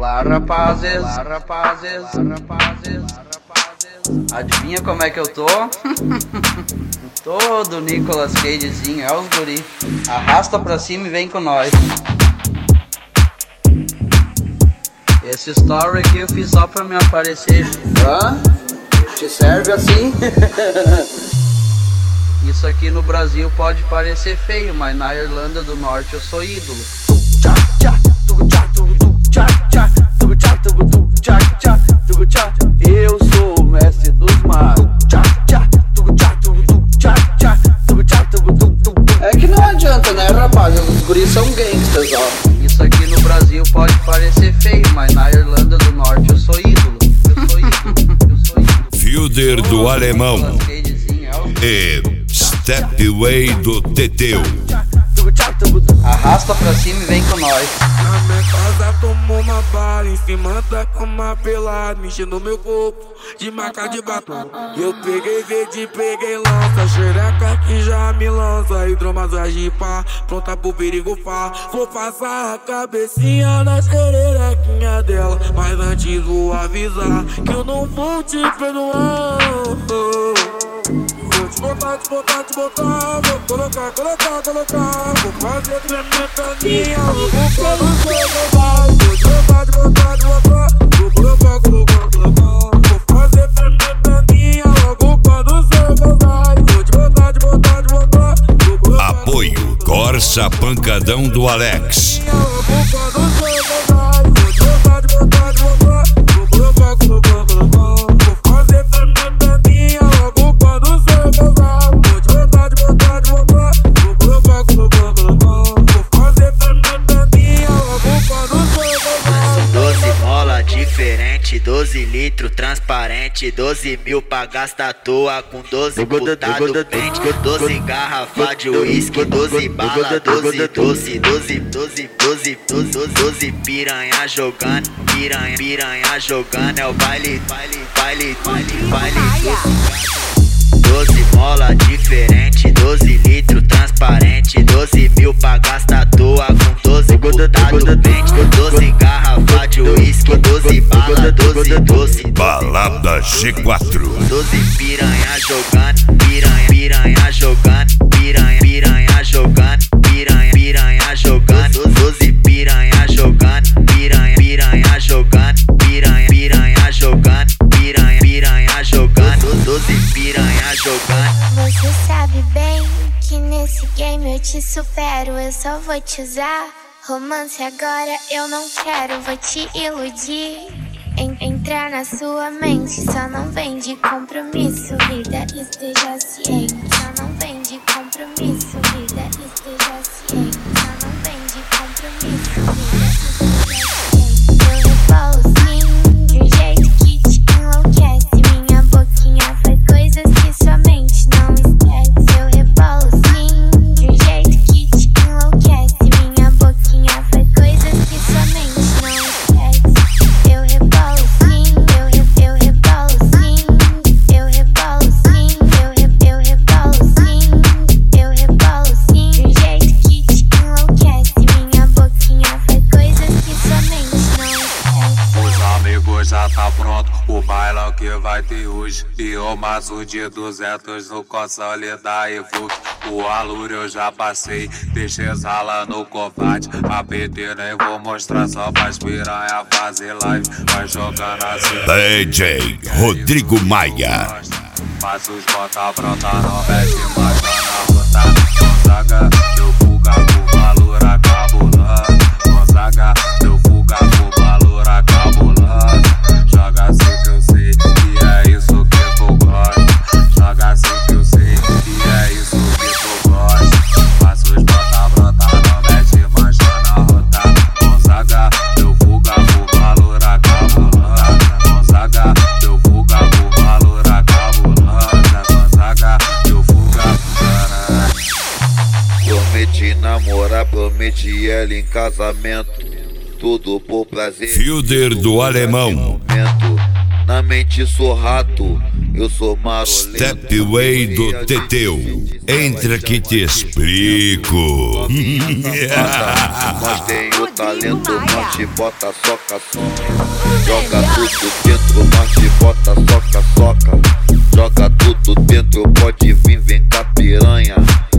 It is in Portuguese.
Olá, rapazes. Adivinha como é que eu tô? Todo Nicolas Cagezinho, é os guri. Arrasta pra cima e vem com nós. Esse story aqui eu fiz só pra me aparecer. Hã? Te serve assim? Isso aqui no Brasil pode parecer feio, mas na Irlanda do Norte eu sou ídolo. Eu sou o mestre dos mares. É que não adianta, né, rapaz? Os guris são gangsters, ó. Isso aqui no Brasil pode parecer feio, mas na Irlanda do Norte eu sou ídolo. Fielder do Alemão e Stepway do Teteu. Arrasta pra cima e vem com nós. Na minha casa tomou uma bala em cima da cama pelado, mexendo no meu corpo de marca de batom. Eu peguei verde, peguei lança, xereca que já me lança, hidromassagem pá, pronta pro perigo pá. Vou passar a cabecinha na xerequinha dela, mas antes vou avisar que eu não vou te perdoar. Vou te botar, vou colocar. Vou fazer tremer caninha, vou colocar no seu lugar. Vou te botar, vou colocar. Vou fazer tremer caninha, vou colocar no seu lugar. Vou te botar, vou colocar. Apoio Corsa Pancadão do Alex. Vou colocar no seu lugar. Vou te botar, vou colocar. Vou fazer tremer caninha, vou colocar no seu lugar. Diferente, 12 litros, transparente, 12 mil pra gastar à toa com 12 putado pente, 12 garrafa de uísque, 12 bala, 12 doce, 12 piranha jogando, piranha jogando, é o baile 12 mola diferente, 12 litros, transparente, 12 mil pra gastar à toa com 12 putado pente, 12 garrafa de uísque, 12 bala, 12 doce, Balada G4. 12 piranha jogando, piranha jogando, piranha jogando, piranha jogando, 12 piranha jogando, piranha jogando, piranha jogando, piranha jogando, 12 piranha jogando. Você sabe bem que nesse game eu te supero, eu só vou te usar. Romance agora eu não quero, vou te iludir. Entrar na sua mente, só não vem de compromisso, vida, esteja ciente. Só não vem de compromisso, vida, esteja ciente. Só não vem de compromisso, vida, esteja ciente. Eu rebolo sim, de um jeito que te enlouquece. Minha boquinha faz coisas que sua mente não esquece. Eu rebolo sim, de um jeito que te enlouquece. Minha boquinha faz coisas que sua mente não esquece. Eu rebolo sim, eu rebolo sim, eu rebolo sim, eu rebolo sim, eu rebolo sim, de um jeito que te enlouquece. Minha boquinha faz coisas que sua mente não esquece. Os amigos já tá pronto, o bailão que vai ter hoje. E o maço de 200 no console da Evoque. O aluro eu já passei, deixei rala no combate. A PT nem vou mostrar, só pra piranha fazer live. Vai jogando assim. DJ Rodrigo Maia. Mas os bota pronta, não mexe mais na rota. Gonzaga, deu fuga com valor acabulando. Gonzaga, deu fuga com valor acabulando. Joga assim que eu sei, e é isso que tu gosta. Joga assim que eu sei, e é isso que tu gosta. Mas os bota pronta, não mexe mais na rota. Gonzaga, deu fuga com valor acabulando. Gonzaga, deu fuga com valor acabulando. Gonzaga, deu fuga com caralho. Prometi namorar, prometi ela em casamento. Tudo por prazer. Fielder do Alemão. Na mente sou rato, Eu sou marolento. Stepway do Teteu. Entra que te explico. Nós tem o talento, nós te bota soca, soca. Joga tudo dentro, nós te bota soca, soca. Joga tudo dentro, pode vir, vem cá piranha.